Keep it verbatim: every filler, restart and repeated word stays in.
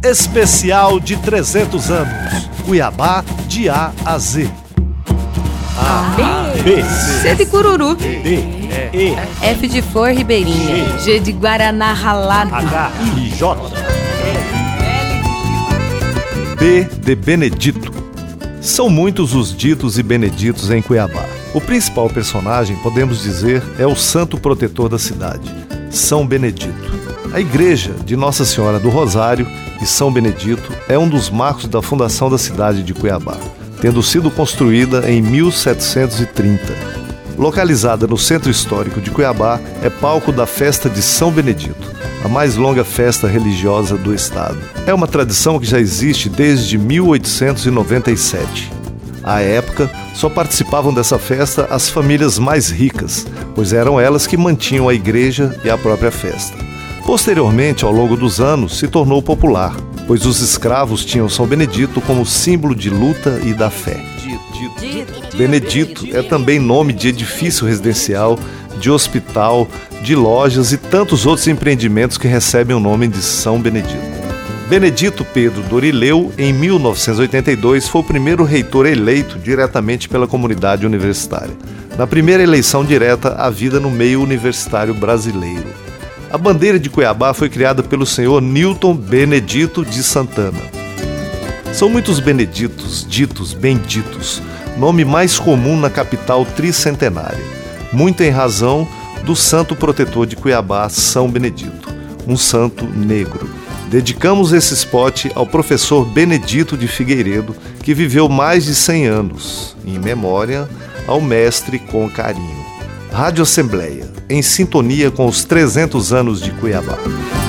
Especial de trezentos anos. Cuiabá de A a Z. A, B, C de Cururu, D, E, F de Flor Ribeirinha, G de Guaraná Ralado, H, I, J, B de Benedito. São muitos os ditos e beneditos em Cuiabá. O principal personagem, podemos dizer, é o santo protetor da cidade, São Benedito. A igreja de Nossa Senhora do Rosário e São Benedito é um dos marcos da fundação da cidade de Cuiabá, tendo sido construída em mil setecentos e trinta. Localizada no centro histórico de Cuiabá, é palco da festa de São Benedito, a mais longa festa religiosa do estado. É uma tradição que já existe desde mil oitocentos e noventa e sete. À época, só participavam dessa festa as famílias mais ricas, pois eram elas que mantinham a igreja e a própria festa. Posteriormente, ao longo dos anos, se tornou popular, pois os escravos tinham São Benedito como símbolo de luta e da fé. Benedito é também nome de edifício residencial, de hospital, de lojas e tantos outros empreendimentos que recebem o nome de São Benedito. Benedito Pedro Dorileu, em mil novecentos e oitenta e dois, foi o primeiro reitor eleito diretamente pela comunidade universitária. Na primeira eleição direta à vida no meio universitário brasileiro. A bandeira de Cuiabá foi criada pelo senhor Newton Benedito de Santana. São muitos beneditos, ditos benditos, nome mais comum na capital tricentenária, muito em razão do santo protetor de Cuiabá, São Benedito, um santo negro. Dedicamos esse spot ao professor Benedito de Figueiredo, que viveu mais de cem anos, em memória ao mestre com carinho. Rádio Assembleia, em sintonia com os trezentos anos de Cuiabá.